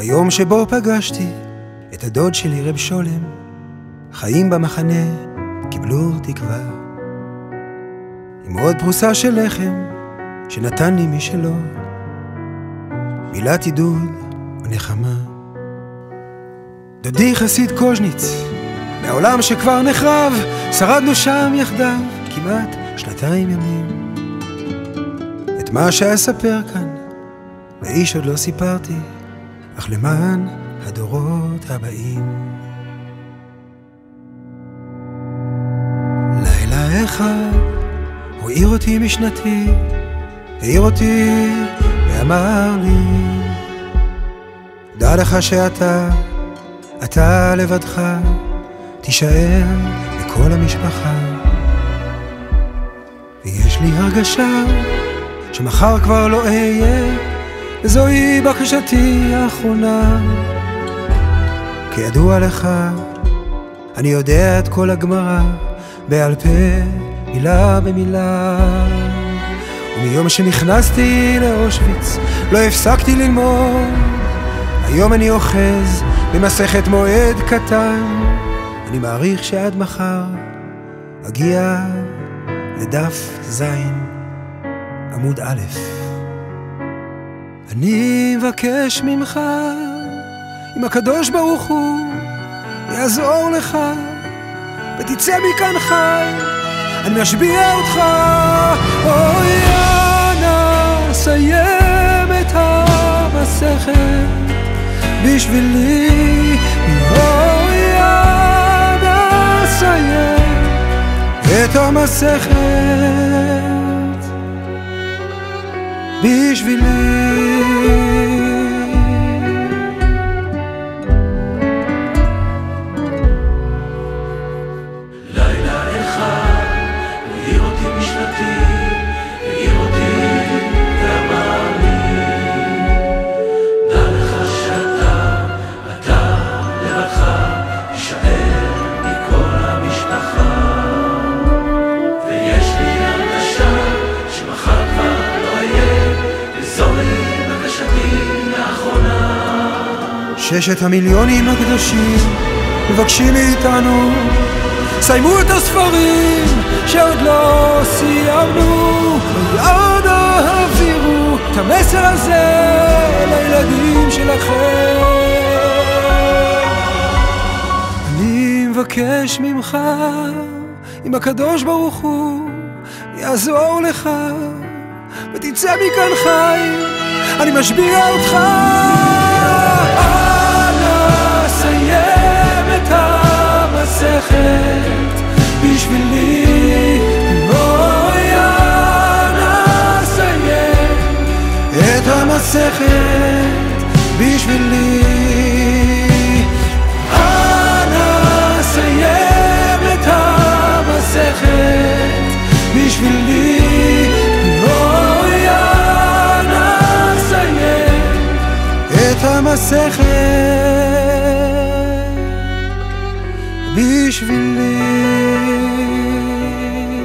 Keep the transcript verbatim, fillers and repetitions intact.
ביום שבו פגשתי את הדוד שלי רב שולם, חיים במחנה קיבלו תקווה, עם עוד פרוסה של לחם שנתן לי משלו, מילת עידוד ונחמה. דודי חסיד קוז'ניץ, מהעולם שכבר נחרב, שרדנו שם יחדיו כמעט שנתיים ימים. את מה שאספר כאן לאיש עוד לא סיפרתי, אך למען הדורות הבאים. לילה אחד הוא העיר אותי משנתי, העיר אותי ואמר לי, דע לך שאתה, אתה לבדך, תישאר לכל המשפחה. ויש לי הרגשה שמחר כבר לא אהיה, וזוהי בקשתי האחרונה. כידוע לך, אני יודע את כל הגמרא בעל פה, מילה במילה. ומיום שנכנסתי לאושוויץ לא הפסקתי ללמוד. היום אני אוחז במסכת מועד קטן, אני מעריך שעד מחר אגיע לדף זין עמוד א'. אני מבקש ממך, אם הקדוש ברוך הוא יעזור לך ותצא מכאן חי, אני משביע אותך. אוי אנא סיים את המסכת בשבילי, אוי אנא סיים את המסכת בשבילי. לילה אחד הוא העיר אותי משנתי, העיר אותי ואמר לי, דע לך שאתה, אתה לבדך, תישאר מכל המשפחה. ויש לי הרגשה שמחר כבר לא אהיה, וזוהי בקשתי האחרונה. ששת המיליונים הקדושים מבקשים מאיתנו, סיימו את הספרים שעוד לא סיימנו, ויד העבירו את המסר הזה לילדים שלכם. אני מבקש ממך, אם הקדוש ברוך הוא יעזור לך ותצא מכאן חי, אני משביע אותך. אנא סיים את המסכת בשבילי, אוי אנא סיים את המסכת בשבילי. אנא סיים את המסכת בשבילי, אוי אנא סיים את המסכת בשבילי.